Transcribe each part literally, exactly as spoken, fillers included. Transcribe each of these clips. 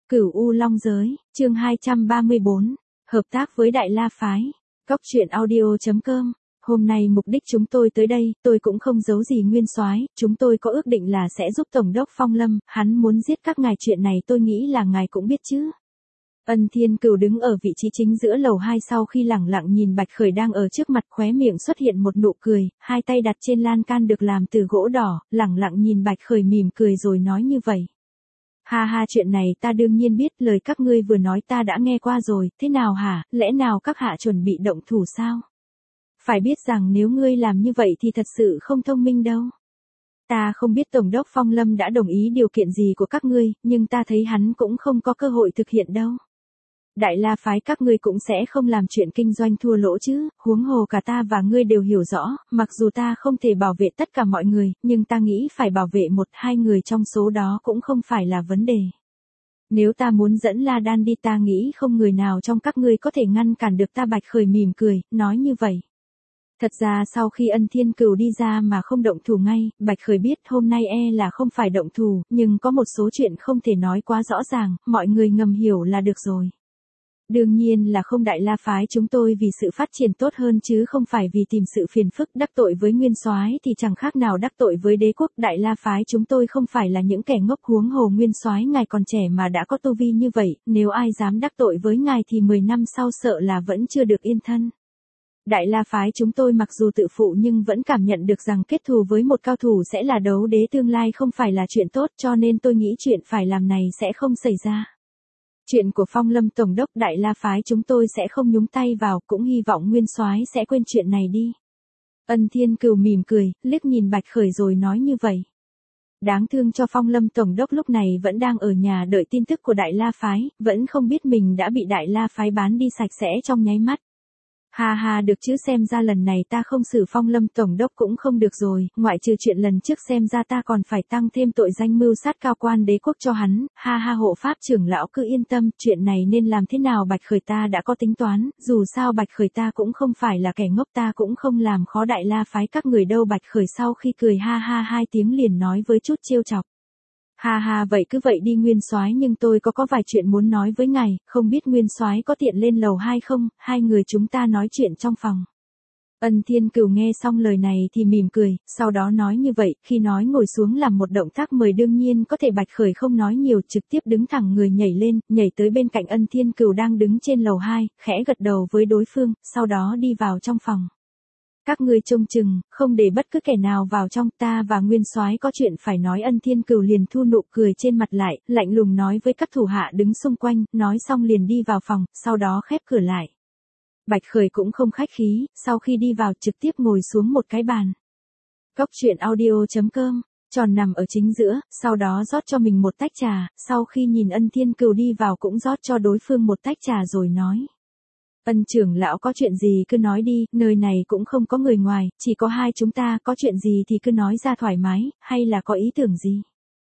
Cửu U Long Giới, chương hai trăm ba mươi bốn, hợp tác với Đại La Phái. Cóc truyện audio chấm com. Hôm nay mục đích chúng tôi tới đây, tôi cũng không giấu gì Nguyên Soái, chúng tôi có ước định là sẽ giúp Tổng đốc Phong Lâm, hắn muốn giết các ngài, chuyện này tôi nghĩ là ngài cũng biết chứ. Ân Thiên Cửu đứng ở vị trí chính giữa lầu hai sau khi lẳng lặng nhìn Bạch Khởi đang ở trước mặt, khóe miệng xuất hiện một nụ cười, hai tay đặt trên lan can được làm từ gỗ đỏ, lẳng lặng nhìn Bạch Khởi mỉm cười rồi nói như vậy. Ha ha, chuyện này ta đương nhiên biết, lời các ngươi vừa nói ta đã nghe qua rồi, thế nào hả, lẽ nào các hạ chuẩn bị động thủ sao? Phải biết rằng nếu ngươi làm như vậy thì thật sự không thông minh đâu. Ta không biết Tổng đốc Phong Lâm đã đồng ý điều kiện gì của các ngươi, nhưng ta thấy hắn cũng không có cơ hội thực hiện đâu. Đại La Phái các ngươi cũng sẽ không làm chuyện kinh doanh thua lỗ chứ, huống hồ cả ta và ngươi đều hiểu rõ, mặc dù ta không thể bảo vệ tất cả mọi người, nhưng ta nghĩ phải bảo vệ một hai người trong số đó cũng không phải là vấn đề. Nếu ta muốn dẫn La Đan đi, ta nghĩ không người nào trong các ngươi có thể ngăn cản được ta. Bạch Khởi mỉm cười, nói như vậy. Thật ra sau khi Ân Thiên Cửu đi ra mà không động thủ ngay, Bạch Khởi biết hôm nay e là không phải động thủ, nhưng có một số chuyện không thể nói quá rõ ràng, mọi người ngầm hiểu là được rồi. Đương nhiên là không, Đại La Phái chúng tôi vì sự phát triển tốt hơn chứ không phải vì tìm sự phiền phức. Đắc tội với Nguyên Soái thì chẳng khác nào đắc tội với đế quốc. Đại La Phái chúng tôi không phải là những kẻ ngốc, huống hồ Nguyên Soái ngài còn trẻ mà đã có tu vi như vậy, nếu ai dám đắc tội với ngài thì mười năm sau sợ là vẫn chưa được yên thân. Đại La Phái chúng tôi mặc dù tự phụ nhưng vẫn cảm nhận được rằng kết thù với một cao thủ sẽ là đấu đế tương lai không phải là chuyện tốt, cho nên tôi nghĩ chuyện phải làm này sẽ không xảy ra. Chuyện của Phong Lâm Tổng đốc, Đại La Phái chúng tôi sẽ không nhúng tay vào, cũng hy vọng Nguyên Soái sẽ quên chuyện này đi. Ân Thiên Cửu mỉm cười, liếc nhìn Bạch Khởi rồi nói như vậy. Đáng thương cho Phong Lâm Tổng đốc lúc này vẫn đang ở nhà đợi tin tức của Đại La Phái, vẫn không biết mình đã bị Đại La Phái bán đi sạch sẽ trong nháy mắt. Ha ha, được chứ, xem ra lần này ta không xử Phong Lâm Tổng đốc cũng không được rồi, ngoại trừ chuyện lần trước xem ra ta còn phải tăng thêm tội danh mưu sát cao quan đế quốc cho hắn. Ha ha, hộ pháp trưởng lão cứ yên tâm, chuyện này nên làm thế nào Bạch Khởi ta đã có tính toán, dù sao Bạch Khởi ta cũng không phải là kẻ ngốc, ta cũng không làm khó Đại La Phái các người đâu. Bạch Khởi sau khi cười ha ha hai tiếng liền nói với chút trêu chọc. Ha ha, vậy cứ vậy đi Nguyên Soái, nhưng tôi có có vài chuyện muốn nói với ngài, không biết Nguyên Soái có tiện lên lầu hai không, hai người chúng ta nói chuyện trong phòng. Ân Thiên Cửu nghe xong lời này thì mỉm cười, sau đó nói như vậy, khi nói ngồi xuống làm một động tác mời đương nhiên có thể. Bạch Khởi không nói nhiều, trực tiếp đứng thẳng người nhảy lên, nhảy tới bên cạnh Ân Thiên Cửu đang đứng trên lầu hai, khẽ gật đầu với đối phương, sau đó đi vào trong phòng. Các ngươi trông chừng, không để bất cứ kẻ nào vào trong, ta và Nguyên Soái có chuyện phải nói. Ân Thiên Cửu liền thu nụ cười trên mặt lại, lạnh lùng nói với các thủ hạ đứng xung quanh, nói xong liền đi vào phòng, sau đó khép cửa lại. Bạch Khởi cũng không khách khí, sau khi đi vào trực tiếp ngồi xuống một cái bàn. Cóc truyện audio chấm com, tròn nằm ở chính giữa, sau đó rót cho mình một tách trà, sau khi nhìn Ân Thiên Cửu đi vào cũng rót cho đối phương một tách trà rồi nói. Ân trưởng lão có chuyện gì cứ nói đi, nơi này cũng không có người ngoài, chỉ có hai chúng ta, có chuyện gì thì cứ nói ra thoải mái, hay là có ý tưởng gì?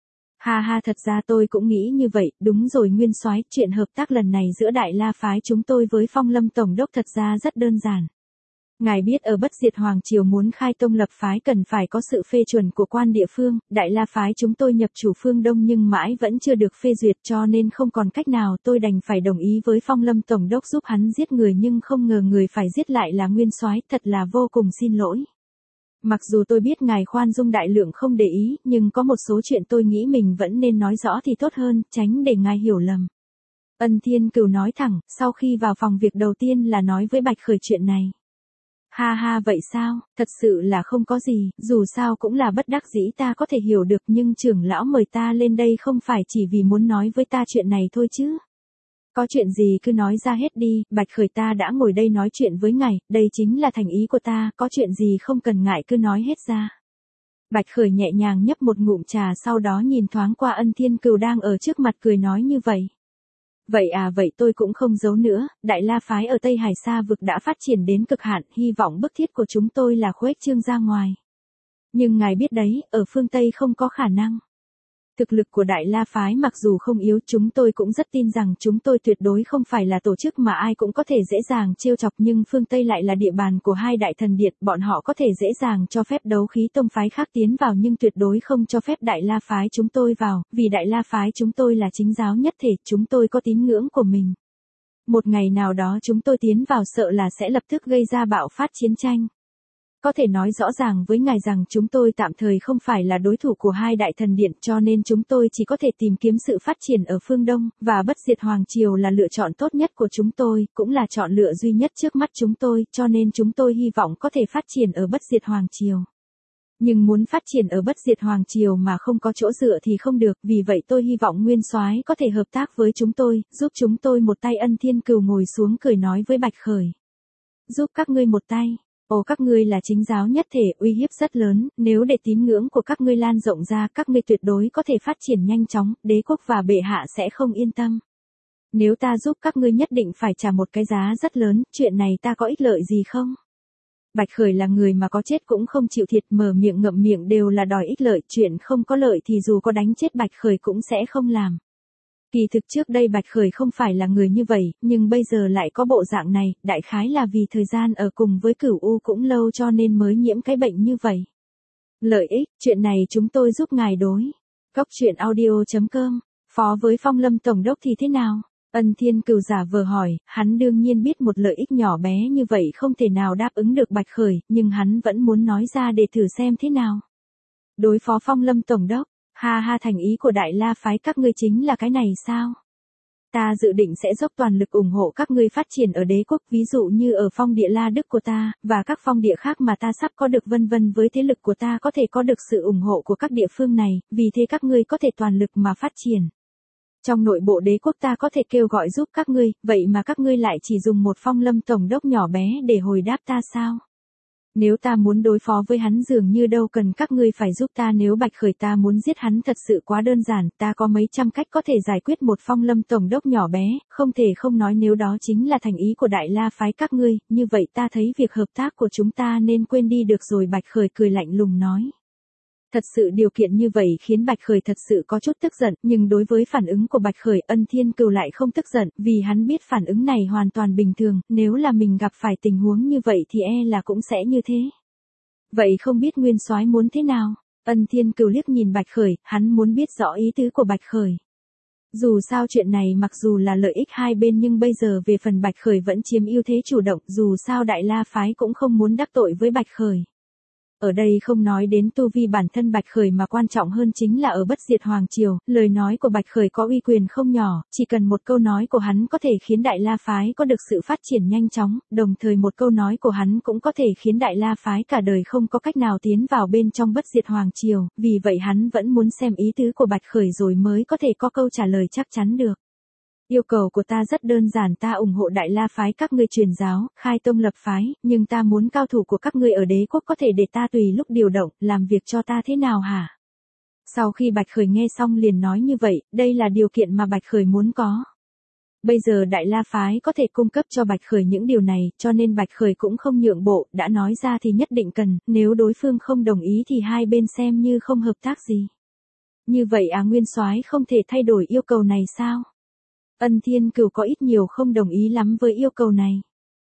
Ha ha, thật ra tôi cũng nghĩ như vậy, đúng rồi Nguyên Soái, chuyện hợp tác lần này giữa Đại La Phái chúng tôi với Phong Lâm Tổng đốc thật ra rất đơn giản. Ngài biết ở Bất Diệt Hoàng Triều muốn khai tông lập phái cần phải có sự phê chuẩn của quan địa phương, Đại La Phái chúng tôi nhập chủ phương Đông nhưng mãi vẫn chưa được phê duyệt, cho nên không còn cách nào, tôi đành phải đồng ý với Phong Lâm Tổng đốc giúp hắn giết người, nhưng không ngờ người phải giết lại là Nguyên Soái, thật là vô cùng xin lỗi. Mặc dù tôi biết ngài khoan dung đại lượng không để ý, nhưng có một số chuyện tôi nghĩ mình vẫn nên nói rõ thì tốt hơn, tránh để ngài hiểu lầm. Ân Thiên Cửu nói thẳng, sau khi vào phòng việc đầu tiên là nói với Bạch Khởi chuyện này. Ha ha, vậy sao, thật sự là không có gì, dù sao cũng là bất đắc dĩ, ta có thể hiểu được, nhưng trưởng lão mời ta lên đây không phải chỉ vì muốn nói với ta chuyện này thôi chứ. Có chuyện gì cứ nói ra hết đi, Bạch Khởi ta đã ngồi đây nói chuyện với ngài, đây chính là thành ý của ta, có chuyện gì không cần ngại cứ nói hết ra. Bạch Khởi nhẹ nhàng nhấp một ngụm trà, sau đó nhìn thoáng qua Ân Thiên Cửu đang ở trước mặt, cười nói như vậy. Vậy à, vậy tôi cũng không giấu nữa, Đại La Phái ở Tây Hải Sa vực đã phát triển đến cực hạn, hy vọng bức thiết của chúng tôi là khuếch trương ra ngoài. Nhưng ngài biết đấy, ở phương Tây không có khả năng. Thực lực của Đại La Phái mặc dù không yếu, chúng tôi cũng rất tin rằng chúng tôi tuyệt đối không phải là tổ chức mà ai cũng có thể dễ dàng trêu chọc, nhưng phương Tây lại là địa bàn của hai đại thần điện, bọn họ có thể dễ dàng cho phép đấu khí tông phái khác tiến vào nhưng tuyệt đối không cho phép Đại La Phái chúng tôi vào, vì Đại La Phái chúng tôi là chính giáo nhất thể, chúng tôi có tín ngưỡng của mình. Một ngày nào đó chúng tôi tiến vào sợ là sẽ lập tức gây ra bạo phát chiến tranh. Có thể nói rõ ràng với ngài rằng chúng tôi tạm thời không phải là đối thủ của hai đại thần điện, cho nên chúng tôi chỉ có thể tìm kiếm sự phát triển ở phương Đông, và Bất Diệt Hoàng Triều là lựa chọn tốt nhất của chúng tôi, cũng là chọn lựa duy nhất trước mắt chúng tôi, cho nên chúng tôi hy vọng có thể phát triển ở Bất Diệt Hoàng Triều. Nhưng muốn phát triển ở Bất Diệt Hoàng Triều mà không có chỗ dựa thì không được, vì vậy tôi hy vọng Nguyên Soái có thể hợp tác với chúng tôi, giúp chúng tôi một tay. Ân Thiên Cừu ngồi xuống cười nói với Bạch Khởi. Giúp các ngươi một tay. Ồ, các ngươi là chính giáo nhất thể, uy hiếp rất lớn, nếu để tín ngưỡng của các ngươi lan rộng ra, các ngươi tuyệt đối có thể phát triển nhanh chóng, đế quốc và bệ hạ sẽ không yên tâm. Nếu ta giúp các ngươi nhất định phải trả một cái giá rất lớn, chuyện này ta có ích lợi gì không? Bạch Khởi là người mà có chết cũng không chịu thiệt, mở miệng ngậm miệng đều là đòi ích lợi, chuyện không có lợi thì dù có đánh chết Bạch Khởi cũng sẽ không làm. Kỳ thực trước đây Bạch Khởi không phải là người như vậy, nhưng bây giờ lại có bộ dạng này, đại khái là vì thời gian ở cùng với Cửu U cũng lâu cho nên mới nhiễm cái bệnh như vậy. Lợi ích, chuyện này chúng tôi giúp ngài đối. Góc truyện audio chấm com, phó với Phong Lâm Tổng đốc thì thế nào? Ân Thiên Cừu giả vờ hỏi, hắn đương nhiên biết một lợi ích nhỏ bé như vậy không thể nào đáp ứng được Bạch Khởi, nhưng hắn vẫn muốn nói ra để thử xem thế nào. Đối phó Phong Lâm Tổng đốc. Ha ha, thành ý của Đại La Phái các ngươi chính là cái này sao? Ta dự định sẽ dốc toàn lực ủng hộ các ngươi phát triển ở đế quốc, ví dụ như ở phong địa La Đức của ta, và các phong địa khác mà ta sắp có được, vân vân. Với thế lực của ta có thể có được sự ủng hộ của các địa phương này, vì thế các ngươi có thể toàn lực mà phát triển. Trong nội bộ đế quốc ta có thể kêu gọi giúp các ngươi, vậy mà các ngươi lại chỉ dùng một Phong Lâm Tổng đốc nhỏ bé để hồi đáp ta sao? Nếu ta muốn đối phó với hắn dường như đâu cần các ngươi phải giúp ta, nếu Bạch Khởi ta muốn giết hắn thật sự quá đơn giản, ta có mấy trăm cách có thể giải quyết một Phong Lâm Tổng đốc nhỏ bé, không thể không nói nếu đó chính là thành ý của Đại La Phái các ngươi, như vậy ta thấy việc hợp tác của chúng ta nên quên đi được rồi. Bạch Khởi cười lạnh lùng nói. Thật sự điều kiện như vậy khiến Bạch Khởi thật sự có chút tức giận, nhưng đối với phản ứng của Bạch Khởi, Ân Thiên Cừu lại không tức giận, vì hắn biết phản ứng này hoàn toàn bình thường, nếu là mình gặp phải tình huống như vậy thì e là cũng sẽ như thế. Vậy không biết Nguyên Soái muốn thế nào? Ân Thiên Cừu liếc nhìn Bạch Khởi, hắn muốn biết rõ ý tứ của Bạch Khởi. Dù sao chuyện này mặc dù là lợi ích hai bên nhưng bây giờ về phần Bạch Khởi vẫn chiếm ưu thế chủ động, dù sao Đại La Phái cũng không muốn đắc tội với Bạch Khởi. Ở đây không nói đến tu vi bản thân Bạch Khởi mà quan trọng hơn chính là ở Bất Diệt Hoàng Triều, lời nói của Bạch Khởi có uy quyền không nhỏ, chỉ cần một câu nói của hắn có thể khiến Đại La Phái có được sự phát triển nhanh chóng, đồng thời một câu nói của hắn cũng có thể khiến Đại La Phái cả đời không có cách nào tiến vào bên trong Bất Diệt Hoàng Triều, vì vậy hắn vẫn muốn xem ý tứ của Bạch Khởi rồi mới có thể có câu trả lời chắc chắn được. Yêu cầu của ta rất đơn giản, ta ủng hộ Đại La Phái các ngươi truyền giáo, khai tông lập phái, nhưng ta muốn cao thủ của các ngươi ở đế quốc có thể để ta tùy lúc điều động, làm việc cho ta thế nào hả? Sau khi Bạch Khởi nghe xong liền nói như vậy, đây là điều kiện mà Bạch Khởi muốn có. Bây giờ Đại La Phái có thể cung cấp cho Bạch Khởi những điều này, cho nên Bạch Khởi cũng không nhượng bộ, đã nói ra thì nhất định cần, nếu đối phương không đồng ý thì hai bên xem như không hợp tác gì. Như vậy à, Nguyên Soái không thể thay đổi yêu cầu này sao? Ân Thiên Cừu có ít nhiều không đồng ý lắm với yêu cầu này.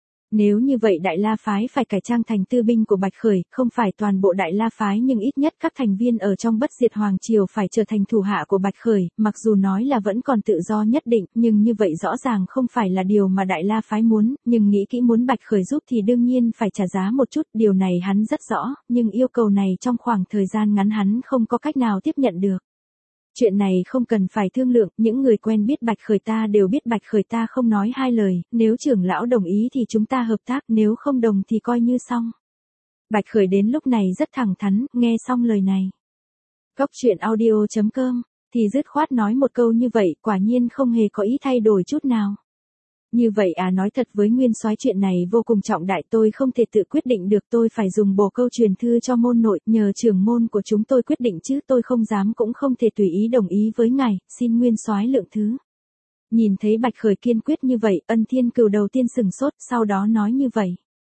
Nếu như vậy Đại La Phái phải cải trang thành tư binh của Bạch Khởi, không phải toàn bộ Đại La Phái nhưng ít nhất các thành viên ở trong Bất Diệt Hoàng Triều phải trở thành thủ hạ của Bạch Khởi, mặc dù nói là vẫn còn tự do nhất định, nhưng như vậy rõ ràng không phải là điều mà Đại La Phái muốn, nhưng nghĩ kỹ muốn Bạch Khởi giúp thì đương nhiên phải trả giá một chút, điều này hắn rất rõ, nhưng yêu cầu này trong khoảng thời gian ngắn hắn không có cách nào tiếp nhận được. Chuyện này không cần phải thương lượng, những người quen biết Bạch Khởi ta đều biết Bạch Khởi ta không nói hai lời, nếu trưởng lão đồng ý thì chúng ta hợp tác, nếu không đồng thì coi như xong. Bạch Khởi đến lúc này rất thẳng thắn, nghe xong lời này. Góc truyện audio chấm com, thì dứt khoát nói một câu như vậy, quả nhiên không hề có ý thay đổi chút nào. Như vậy à, nói thật với Nguyên Soái chuyện này vô cùng trọng đại, tôi không thể tự quyết định được, tôi phải dùng bồ câu truyền thư cho môn nội, nhờ trưởng môn của chúng tôi quyết định chứ tôi không dám cũng không thể tùy ý đồng ý với ngài, xin Nguyên Soái lượng thứ. Nhìn thấy Bạch Khởi kiên quyết như vậy, Ân Thiên Cừu đầu tiên sừng sốt, sau đó nói như vậy.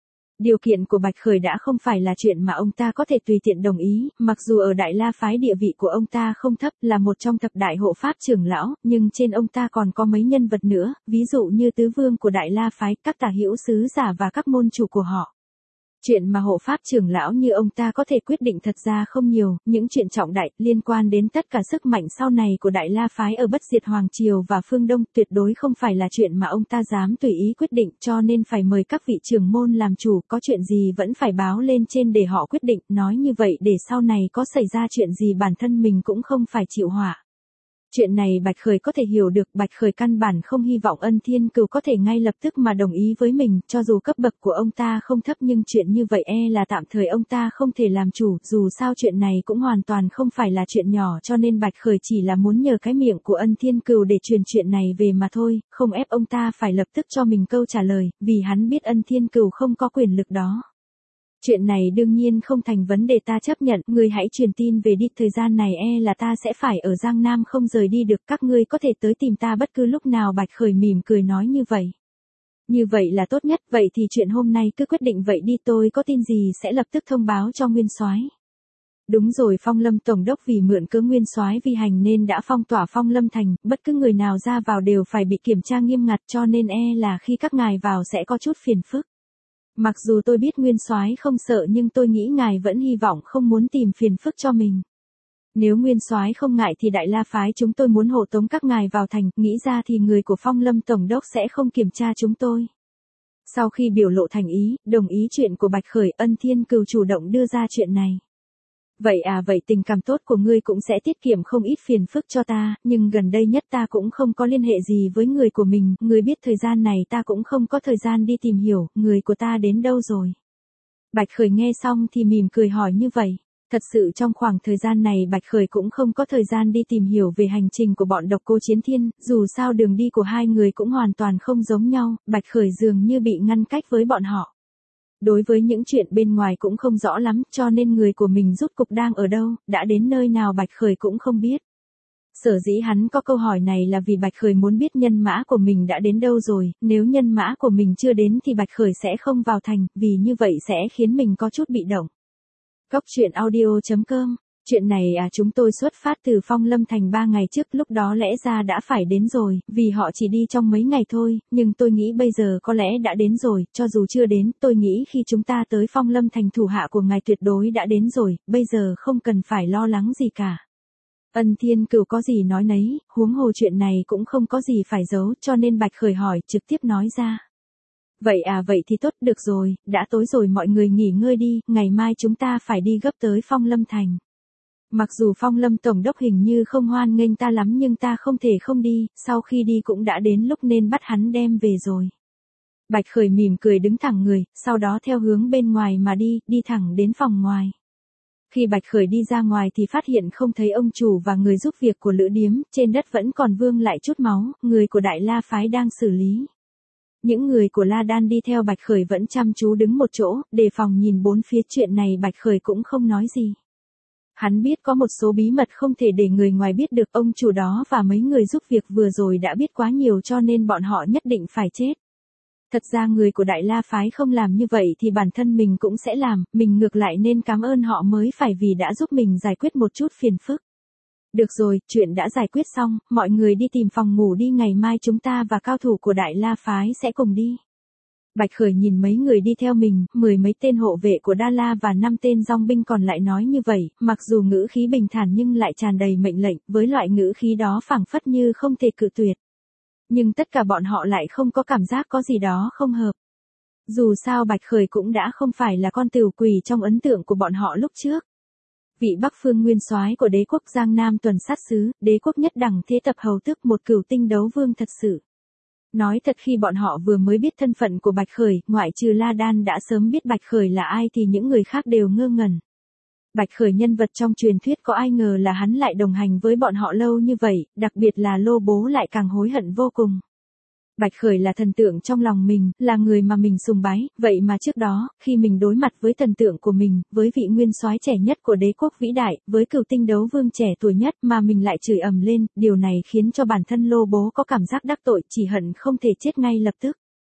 Điều kiện của Bạch Khởi đã không phải là chuyện mà ông ta có thể tùy tiện đồng ý, mặc dù ở Đại La phái địa vị của ông ta không thấp, là một trong thập đại hộ pháp trưởng lão, nhưng trên ông ta còn có mấy nhân vật nữa, ví dụ như tứ vương của Đại La phái, các tả hữu sứ giả và các môn chủ của họ. Chuyện mà hộ pháp trưởng lão như ông ta có thể quyết định thật ra không nhiều, những chuyện trọng đại liên quan đến tất cả sức mạnh sau này của Đại La phái ở Bất Diệt Hoàng Triều và phương Đông tuyệt đối không phải là chuyện mà ông ta dám tùy ý quyết định, cho nên phải mời các vị trưởng môn làm chủ, có chuyện gì vẫn phải báo lên trên để họ quyết định, nói như vậy để sau này có xảy ra chuyện gì bản thân mình cũng không phải chịu họa. Chuyện này Bạch Khởi có thể hiểu được, Bạch Khởi căn bản không hy vọng Ân Thiên Cửu có thể ngay lập tức mà đồng ý với mình, cho dù cấp bậc của ông ta không thấp nhưng chuyện như vậy e là tạm thời ông ta không thể làm chủ, dù sao chuyện này cũng hoàn toàn không phải là chuyện nhỏ cho nên Bạch Khởi chỉ là muốn nhờ cái miệng của Ân Thiên Cửu để truyền chuyện này về mà thôi, không ép ông ta phải lập tức cho mình câu trả lời, vì hắn biết Ân Thiên Cửu không có quyền lực đó. Chuyện này đương nhiên không thành vấn đề, ta chấp nhận, ngươi hãy truyền tin về đi, thời gian này e là ta sẽ phải ở Giang Nam không rời đi được, các ngươi có thể tới tìm ta bất cứ lúc nào. Bạch Khởi mỉm cười nói như vậy. Như vậy là tốt nhất, vậy thì chuyện hôm nay cứ quyết định vậy đi, tôi có tin gì sẽ lập tức thông báo cho Nguyên Soái. Đúng rồi, Phong Lâm tổng đốc vì mượn cớ Nguyên Soái vi hành nên đã phong tỏa Phong Lâm thành, bất cứ người nào ra vào đều phải bị kiểm tra nghiêm ngặt, cho nên e là khi các ngài vào sẽ có chút phiền phức. Mặc dù tôi biết Nguyên Soái không sợ nhưng tôi nghĩ ngài vẫn hy vọng không muốn tìm phiền phức cho mình. Nếu Nguyên Soái không ngại thì Đại La phái chúng tôi muốn hộ tống các ngài vào thành, nghĩ ra thì người của Phong Lâm tổng đốc sẽ không kiểm tra chúng tôi. Sau khi biểu lộ thành ý, đồng ý chuyện của Bạch Khởi, Ân Thiên Cửu chủ động đưa ra chuyện này. Vậy à, vậy tình cảm tốt của ngươi cũng sẽ tiết kiệm không ít phiền phức cho ta, nhưng gần đây nhất ta cũng không có liên hệ gì với người của mình, ngươi biết thời gian này ta cũng không có thời gian đi tìm hiểu, người của ta đến đâu rồi. Bạch Khởi nghe xong thì mỉm cười hỏi như vậy. Thật sự trong khoảng thời gian này Bạch Khởi cũng không có thời gian đi tìm hiểu về hành trình của bọn Độc Cô Chiến Thiên, dù sao đường đi của hai người cũng hoàn toàn không giống nhau, Bạch Khởi dường như bị ngăn cách với bọn họ. Đối với những chuyện bên ngoài cũng không rõ lắm, cho nên người của mình rốt cục đang ở đâu, đã đến nơi nào Bạch Khởi cũng không biết. Sở dĩ hắn có câu hỏi này là vì Bạch Khởi muốn biết nhân mã của mình đã đến đâu rồi, nếu nhân mã của mình chưa đến thì Bạch Khởi sẽ không vào thành, vì như vậy sẽ khiến mình có chút bị động. Góc truyện audio chấm com. Chuyện này à, chúng tôi xuất phát từ Phong Lâm thành ba ngày trước, lúc đó lẽ ra đã phải đến rồi, vì họ chỉ đi trong mấy ngày thôi, nhưng tôi nghĩ bây giờ có lẽ đã đến rồi, cho dù chưa đến, tôi nghĩ khi chúng ta tới Phong Lâm thành thủ hạ của ngài tuyệt đối đã đến rồi, bây giờ không cần phải lo lắng gì cả. Ân Thiên Cửu có gì nói nấy, huống hồ chuyện này cũng không có gì phải giấu, cho nên Bạch Khởi hỏi trực tiếp nói ra. Vậy à, vậy thì tốt, được rồi, đã tối rồi, mọi người nghỉ ngơi đi, ngày mai chúng ta phải đi gấp tới Phong Lâm thành. Mặc dù Phong Lâm tổng đốc hình như không hoan nghênh ta lắm nhưng ta không thể không đi, sau khi đi cũng đã đến lúc nên bắt hắn đem về rồi. Bạch Khởi mỉm cười đứng thẳng người, sau đó theo hướng bên ngoài mà đi, đi thẳng đến phòng ngoài. Khi Bạch Khởi đi ra ngoài thì phát hiện không thấy ông chủ và người giúp việc của lữ điếm, trên đất vẫn còn vương lại chút máu, người của Đại La phái đang xử lý. Những người của La Đan đi theo Bạch Khởi vẫn chăm chú đứng một chỗ, đề phòng nhìn bốn phía, chuyện này Bạch Khởi cũng không nói gì. Hắn biết có một số bí mật không thể để người ngoài biết được, ông chủ đó và mấy người giúp việc vừa rồi đã biết quá nhiều cho nên bọn họ nhất định phải chết. Thật ra người của Đại La phái không làm như vậy thì bản thân mình cũng sẽ làm, mình ngược lại nên cảm ơn họ mới phải vì đã giúp mình giải quyết một chút phiền phức. Được rồi, chuyện đã giải quyết xong, mọi người đi tìm phòng ngủ đi, ngày mai chúng ta và cao thủ của Đại La phái sẽ cùng đi. Bạch Khởi nhìn mấy người đi theo mình, mười mấy tên hộ vệ của Đa La và năm tên dòng binh còn lại nói như vậy, mặc dù ngữ khí bình thản nhưng lại tràn đầy mệnh lệnh, với loại ngữ khí đó phảng phất như không thể cự tuyệt. Nhưng tất cả bọn họ lại không có cảm giác có gì đó không hợp. Dù sao Bạch Khởi cũng đã không phải là con tửu quỷ trong ấn tượng của bọn họ lúc trước. Vị Bắc Phương nguyên soái của đế quốc Giang Nam tuần sát sứ, đế quốc nhất đẳng thế tập hầu tước, một cửu tinh đấu vương thật sự. Nói thật khi bọn họ vừa mới biết thân phận của Bạch Khởi, ngoại trừ La Đan đã sớm biết Bạch Khởi là ai thì những người khác đều ngơ ngẩn. Bạch Khởi nhân vật trong truyền thuyết, có ai ngờ là hắn lại đồng hành với bọn họ lâu như vậy, đặc biệt là Lô Bố lại càng hối hận vô cùng. Bạch Khởi là thần tượng trong lòng mình, là người mà mình sùng bái, vậy mà trước đó, khi mình đối mặt với thần tượng của mình, với vị nguyên soái trẻ nhất của đế quốc vĩ đại, với cửu tinh đấu vương trẻ tuổi nhất mà mình lại chửi ầm lên, điều này khiến cho bản thân Lô Bố có cảm giác đắc tội, chỉ hận không thể chết ngay lập tức.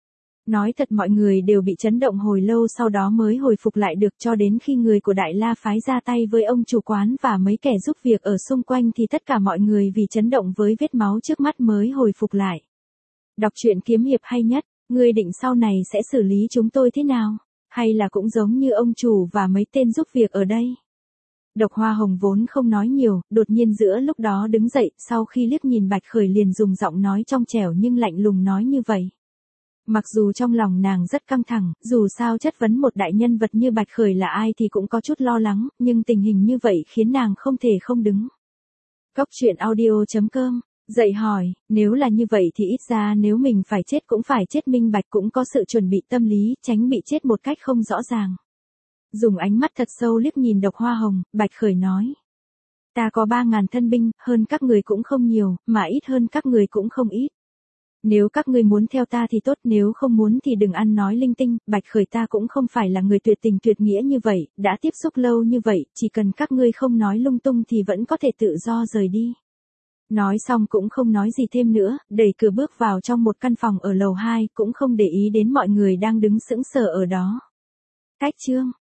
Nói thật mọi người đều bị chấn động hồi lâu sau đó mới hồi phục lại được, cho đến khi người của Đại La phái ra tay với ông chủ quán và mấy kẻ giúp việc ở xung quanh thì tất cả mọi người vì chấn động với vết máu trước mắt mới hồi phục lại. Đọc truyện kiếm hiệp hay nhất, ngươi định sau này sẽ xử lý chúng tôi thế nào? Hay là cũng giống như ông chủ và mấy tên giúp việc ở đây? Độc Hoa Hồng vốn không nói nhiều, đột nhiên giữa lúc đó đứng dậy, sau khi liếc nhìn Bạch Khởi liền dùng giọng nói trong trẻo nhưng lạnh lùng nói như vậy. Mặc dù trong lòng nàng rất căng thẳng, dù sao chất vấn một đại nhân vật như Bạch Khởi là ai thì cũng có chút lo lắng, nhưng tình hình như vậy khiến nàng không thể không đứng. Cốc truyện audio chấm com, dậy hỏi, nếu là như vậy thì ít ra nếu mình phải chết cũng phải chết minh bạch, cũng có sự chuẩn bị tâm lý, tránh bị chết một cách không rõ ràng. Dùng ánh mắt thật sâu liếc nhìn Độc Hoa Hồng, Bạch Khởi nói. Ta có ba ngàn thân binh, hơn các người cũng không nhiều, mà ít hơn các người cũng không ít. Nếu các ngươi muốn theo ta thì tốt, nếu không muốn thì đừng ăn nói linh tinh. Bạch Khởi ta cũng không phải là người tuyệt tình tuyệt nghĩa như vậy, đã tiếp xúc lâu như vậy, chỉ cần các ngươi không nói lung tung thì vẫn có thể tự do rời đi. Nói xong cũng không nói gì thêm nữa, đẩy cửa bước vào trong một căn phòng ở lầu hai, cũng không để ý đến mọi người đang đứng sững sờ ở đó. Cách chương